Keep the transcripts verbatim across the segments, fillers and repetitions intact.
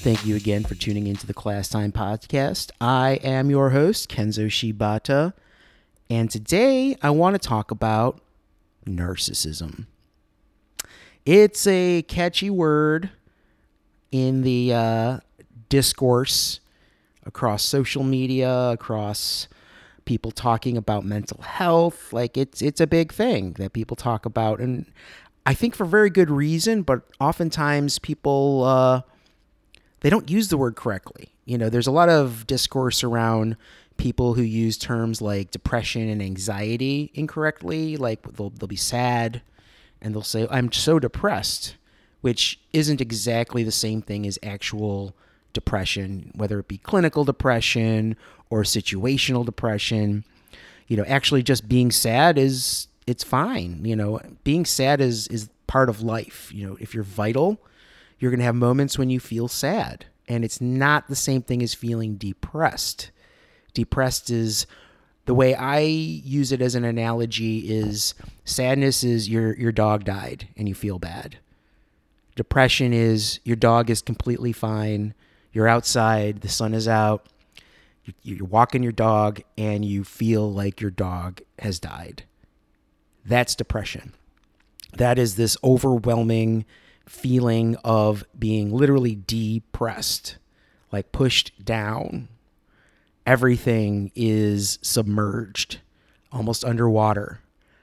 Thank you again for tuning into the Class Time Podcast. I am your host, Kenzo Shibata, and today I want to talk about narcissism. It's a catchy word in the uh, discourse across social media, across people talking about mental health. Like it's it's a big thing that people talk about, and I think for very good reason. But oftentimes people uh, they don't use the word correctly. You know, there's a lot of discourse around people who use terms like depression and anxiety incorrectly. Like they'll they'll be sad and they'll say, "I'm so depressed," which isn't exactly the same thing as actual depression, whether it be clinical depression or situational depression. You know, actually just being sad is, it's fine. You know, being sad is, is part of life. You know, if you're vital, you're going to have moments when you feel sad, and it's not the same thing as feeling depressed. Depressed is, the way I use it as an analogy is, sadness is your, your dog died and you feel bad. Depression is your dog is completely fine. You're outside, the sun is out, you're walking your dog, and you feel like your dog has died. That's depression. That is this overwhelming feeling of being literally depressed, like pushed down. Everything is submerged, almost underwater.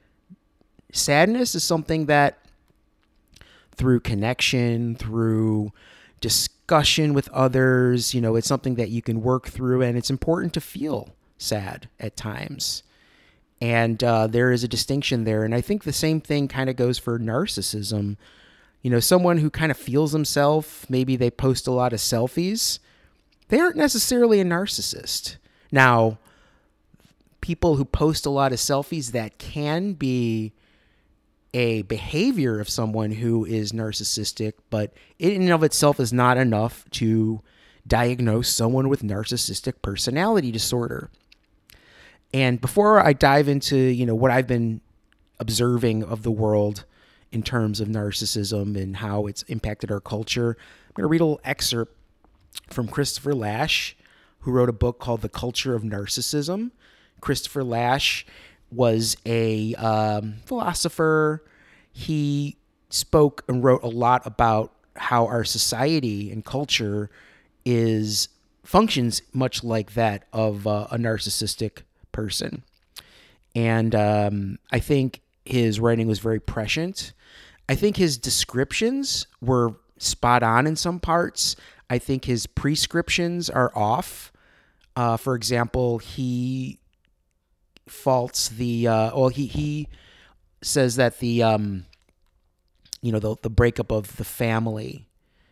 Sadness is something that through connection, through discussion with others, you know, it's something that you can work through, and it's important to feel sad at times. And uh, there is a distinction there. And I think the same thing kind of goes for narcissism. You know, someone who kind of feels themselves, maybe they post a lot of selfies, they aren't necessarily a narcissist. Now, people who post a lot of selfies, that can be a behavior of someone who is narcissistic, but it in and of itself is not enough to diagnose someone with narcissistic personality disorder. And before I dive into, you know, what I've been observing of the world in terms of narcissism and how it's impacted our culture, I'm going to read a little excerpt from Christopher Lasch, who wrote a book called The Culture of Narcissism. Christopher Lasch was a um, philosopher. He spoke and wrote a lot about how our society and culture is functions much like that of uh, a narcissistic person. And um, I think his writing was very prescient. I think his descriptions were spot on in some parts. I think his prescriptions are off. Uh, for example, he faults the, uh, well, he, he says that the, um, you know, the, the breakup of the family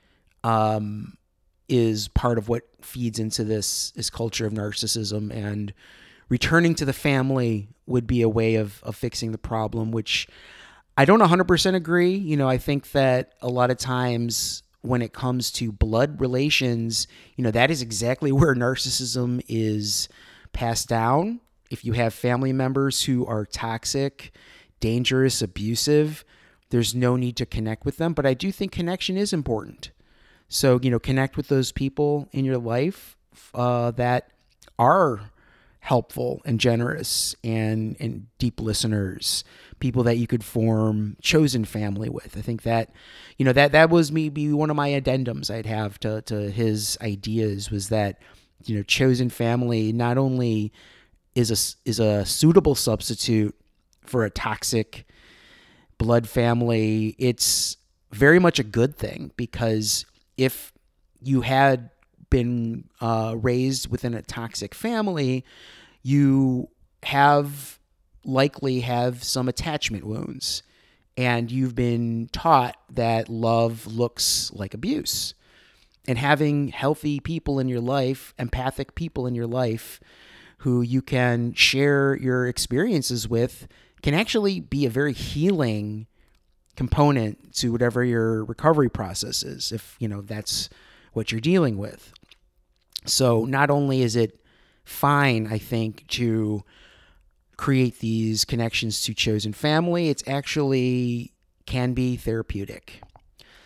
um, is part of what feeds into this, this culture of narcissism, and returning to the family would be a way of, of fixing the problem, which I don't one hundred percent agree. You know, I think that a lot of times when it comes to blood relations, you know, that is exactly where narcissism is passed down. If you have family members who are toxic, dangerous, abusive, there's no need to connect with them. But I do think connection is important. So, you know, connect with those people in your life uh, that are helpful and generous and, and deep listeners, people that you could form chosen family with. I think that, you know, that, that was maybe one of my addendums I'd have to, to his ideas, was that, you know, chosen family not only is a, is a suitable substitute for a toxic blood family, it's very much a good thing, because if you had been uh, raised within a toxic family, you have likely have some attachment wounds, and you've been taught that love looks like abuse. And having healthy people in your life, empathic people in your life who you can share your experiences with, can actually be a very healing component to whatever your recovery process is, if, you know, that's what you're dealing with. So not only is it fine, I think, to create these connections to chosen family, it's actually can be therapeutic.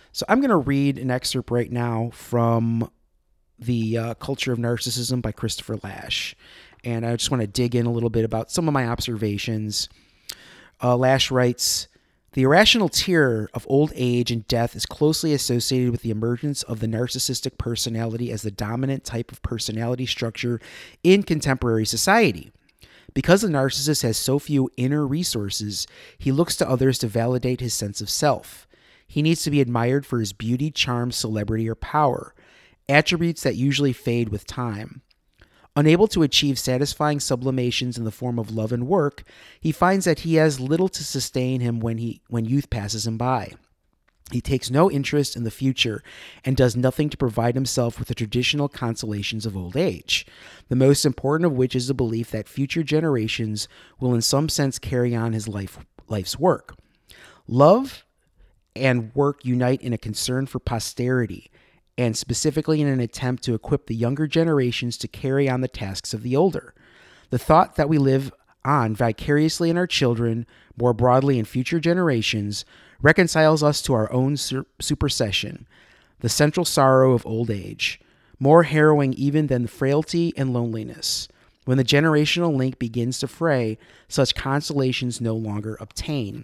So I'm going to read an excerpt right now from The uh, Culture of Narcissism by Christopher Lasch. And I just want to dig in a little bit about some of my observations. Uh, Lasch writes, "The irrational terror of old age and death is closely associated with the emergence of the narcissistic personality as the dominant type of personality structure in contemporary society. Because the narcissist has so few inner resources, he looks to others to validate his sense of self. He needs to be admired for his beauty, charm, celebrity, or power, attributes that usually fade with time. Unable to achieve satisfying sublimations in the form of love and work, he finds that he has little to sustain him when he when youth passes him by. He takes no interest in the future and does nothing to provide himself with the traditional consolations of old age, the most important of which is the belief that future generations will in some sense carry on his life life's work. Love and work unite in a concern for posterity, and specifically in an attempt to equip the younger generations to carry on the tasks of the older. The thought that we live on vicariously in our children, more broadly in future generations, reconciles us to our own sur- supersession, the central sorrow of old age, more harrowing even than frailty and loneliness. When the generational link begins to fray, such consolations no longer obtain."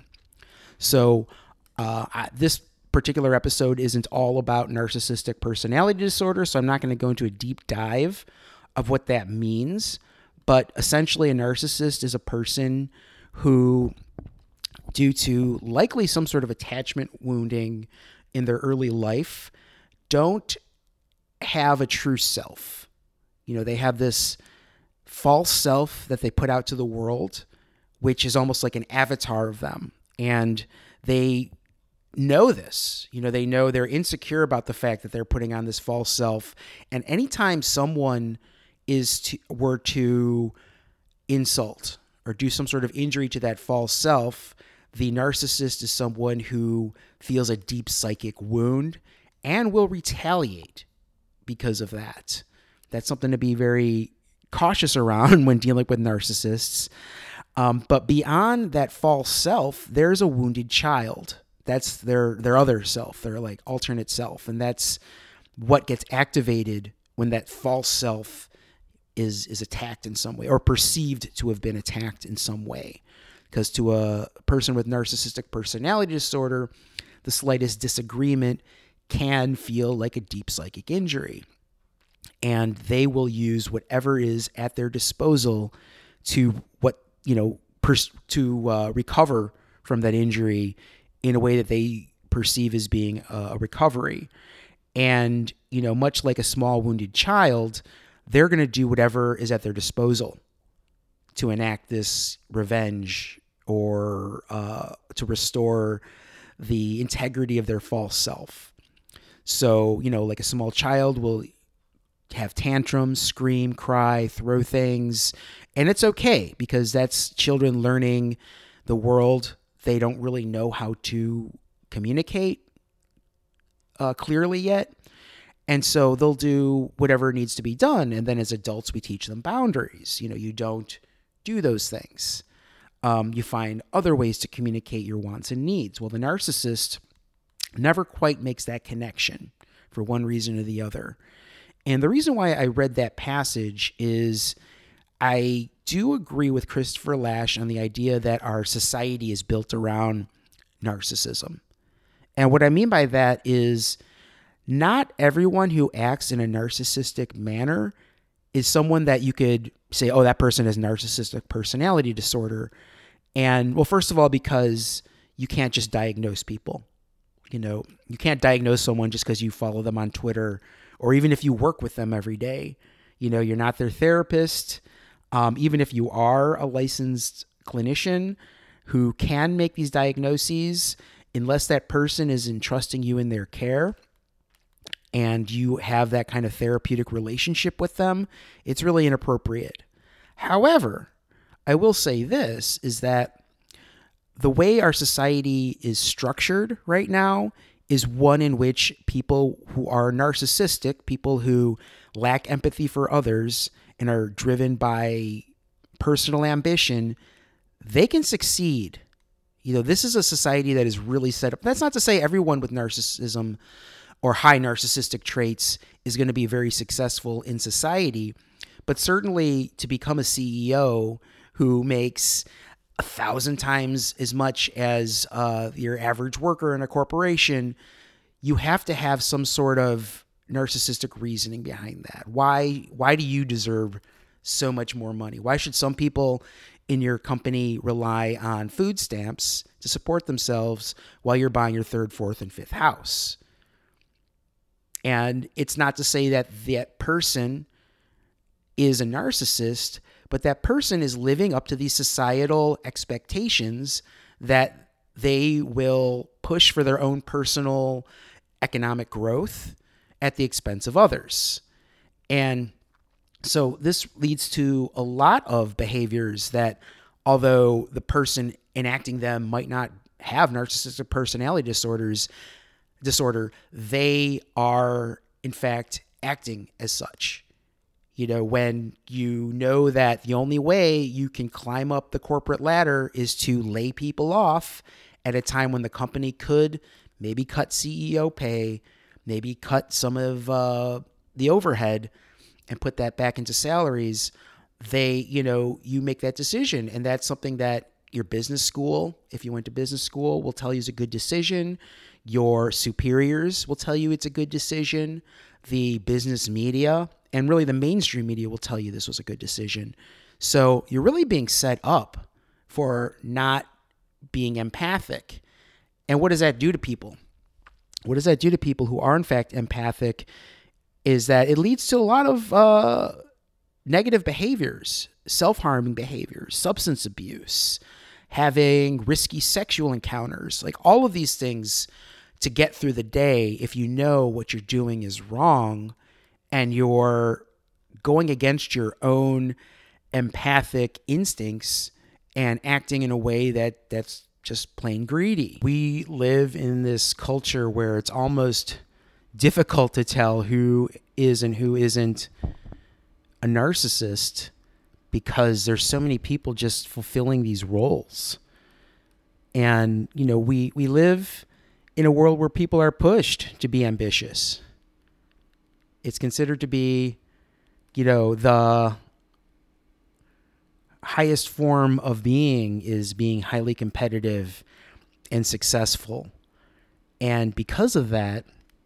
So uh, I, this particular episode isn't all about narcissistic personality disorder, so I'm not going to go into a deep dive of what that means. But essentially, a narcissist is a person who, due to likely some sort of attachment wounding in their early life, don't have a true self. You know, they have this false self that they put out to the world, which is almost like an avatar of them. And they know this. You know, they know they're insecure about the fact that they're putting on this false self. And anytime someone is to, were to insult or do some sort of injury to that false self, the narcissist is someone who feels a deep psychic wound and will retaliate because of that. That's something to be very cautious around when dealing with narcissists. Um, but beyond that false self, there's a wounded child. That's their their other self, their like alternate self. And that's what gets activated when that false self is is attacked in some way or perceived to have been attacked in some way. Because to a person with narcissistic personality disorder, the slightest disagreement can feel like a deep psychic injury. And they will use whatever is at their disposal to what, you know, pers- to uh, recover from that injury in a way that they perceive as being a recovery. And, you know, much like a small wounded child, they're going to do whatever is at their disposal to enact this revenge or uh, to restore the integrity of their false self. So, you know, like a small child will have tantrums, scream, cry, throw things, and it's okay because that's children learning the world. They don't really know how to communicate uh, clearly yet. And so they'll do whatever needs to be done. And then as adults, we teach them boundaries. You know, you don't do those things. Um, you find other ways to communicate your wants and needs. Well, the narcissist never quite makes that connection for one reason or the other. And the reason why I read that passage is I do agree with Christopher Lasch on the idea that our society is built around narcissism. And what I mean by that is not everyone who acts in a narcissistic manner is someone that you could say, oh, that person has narcissistic personality disorder. And well, first of all, because you can't just diagnose people. You know, you can't diagnose someone just because you follow them on Twitter or even if you work with them every day. You know, you're not their therapist. Um, even if you are a licensed clinician who can make these diagnoses, unless that person is entrusting you in their care and you have that kind of therapeutic relationship with them, it's really inappropriate. However, I will say this, is that the way our society is structured right now is one in which people who are narcissistic, people who lack empathy for others and are driven by personal ambition, they can succeed. You know, this is a society that is really set up. That's not to say everyone with narcissism or high narcissistic traits is going to be very successful in society, but certainly to become a C E O who makes a thousand times as much as uh, your average worker in a corporation, you have to have some sort of narcissistic reasoning behind that. Why, why do you deserve so much more money? Why should some people in your company rely on food stamps to support themselves while you're buying your third, fourth, and fifth house? And it's not to say that that person is a narcissist, but that person is living up to these societal expectations that they will push for their own personal economic growth at the expense of others. And so this leads to a lot of behaviors that, although the person enacting them might not have narcissistic personality disorders, disorder, they are in fact acting as such. You know, when you know that the only way you can climb up the corporate ladder is to lay people off at a time when the company could maybe cut C E O pay, maybe cut some of uh, the overhead and put that back into salaries, they, you know, you make that decision. And that's something that your business school, if you went to business school, will tell you is a good decision. Your superiors will tell you it's a good decision. The business media and really the mainstream media will tell you this was a good decision. So you're really being set up for not being empathic. And what does that do to people? What does that do to people who are in fact empathic is that it leads to a lot of uh, negative behaviors, self-harming behaviors, substance abuse, having risky sexual encounters, like all of these things to get through the day. If you know what you're doing is wrong and you're going against your own empathic instincts and acting in a way that that's just plain greedy. We live in this culture where it's almost difficult to tell who is and who isn't a narcissist because there's so many people just fulfilling these roles. And, you know, we, we live in a world where people are pushed to be ambitious. It's considered to be, you know, the highest form of being is being highly competitive and successful. And because of that,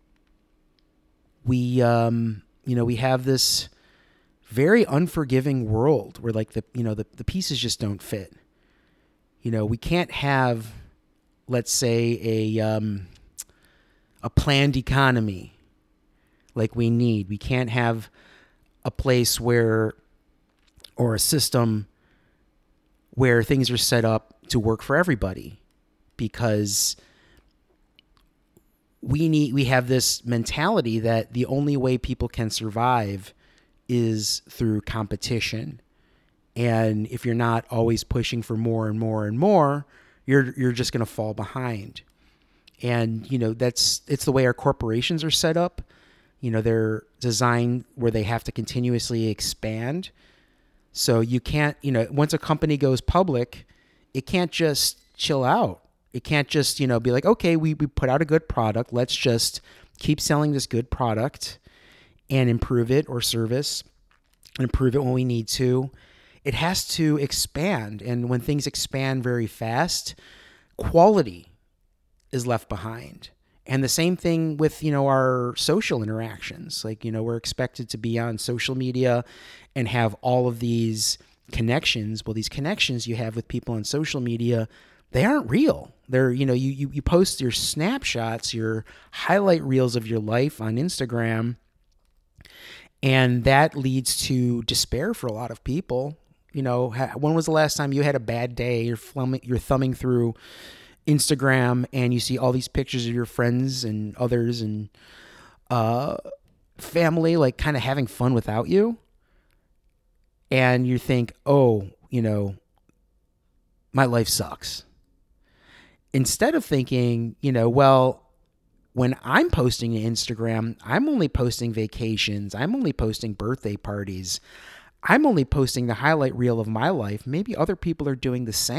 we, um, you know, we have this very unforgiving world where like the, you know, the, the pieces just don't fit. You know, we can't have, let's say, a, um, a planned economy like we need. We can't have a place where, or a system where things are set up to work for everybody, because we need, we have this mentality that the only way people can survive is through competition. And if you're not always pushing for more and more and more, you're, you're just going to fall behind. And, you know, that's, it's the way our corporations are set up. You know, they're designed where they have to continuously expand. So you can't, you know, once a company goes public, it can't just chill out. It can't just, you know, be like, okay, we, we put out a good product. Let's just keep selling this good product and improve it, or service, and improve it when we need to. It has to expand. And when things expand very fast, quality is left behind. And the same thing with, you know, our social interactions. Like, you know, we're expected to be on social media and have all of these connections. Well, these connections you have with people on social media, they aren't real. They're, you know, you, you, you post your snapshots, your highlight reels of your life on Instagram, and that leads to despair for a lot of people. You know, when was the last time you had a bad day? You're thumbing, you're thumbing through Instagram and you see all these pictures of your friends and others and uh, family, like kind of having fun without you. And you think, oh, you know, my life sucks. Instead of thinking, you know, well, when I'm posting to Instagram, I'm only posting vacations. I'm only posting birthday parties. I'm only posting the highlight reel of my life. Maybe other people are doing the same.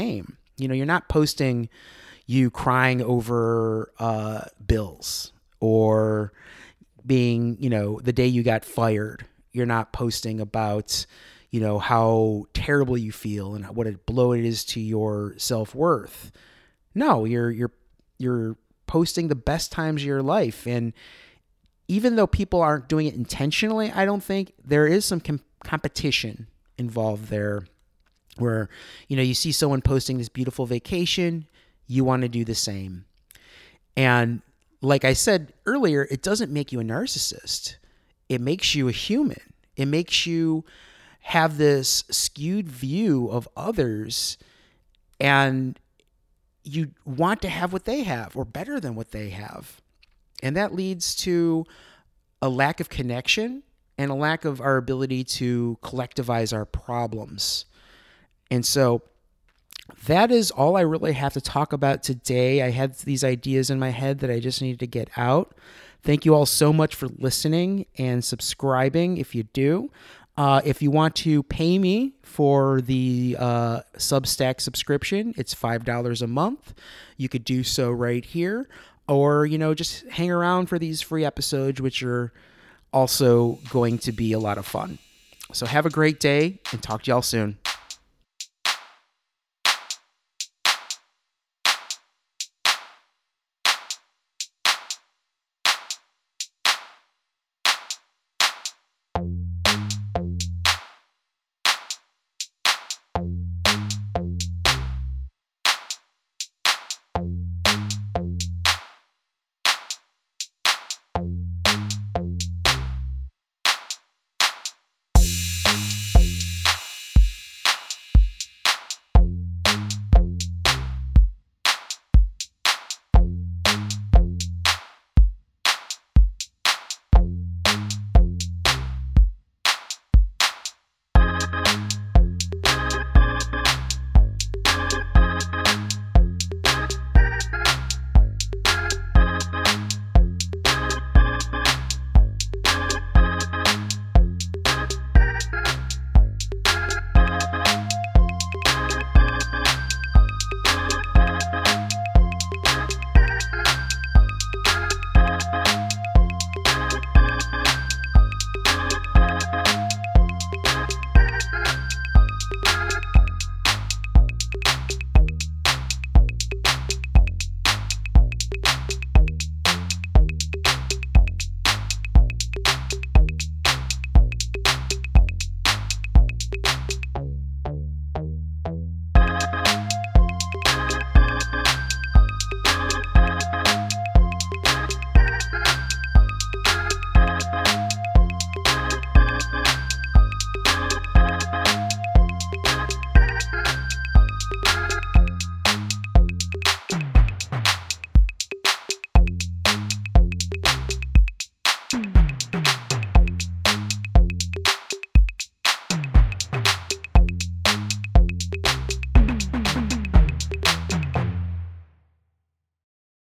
You know, you're not posting you crying over uh, bills or being, you know, the day you got fired. You're not posting about, you know, how terrible you feel and what a blow it is to your self-worth. No, you're you're you're posting the best times of your life. And even though people aren't doing it intentionally, I don't think there is some com- competition involved there where, you know, you see someone posting this beautiful vacation, you want to do the same. And like I said earlier, it doesn't make you a narcissist. It makes you a human. It makes you have this skewed view of others, and you want to have what they have or better than what they have. And that leads to a lack of connection and a lack of our ability to collectivize our problems. And so that is all I really have to talk about today. I had these ideas in my head that I just needed to get out. Thank you all so much for listening and subscribing if you do. Uh, if you want to pay me for the uh, Substack subscription, it's five dollars a month. You could do so right here. Or, you know, just hang around for these free episodes, which are also going to be a lot of fun. So have a great day and talk to y'all soon.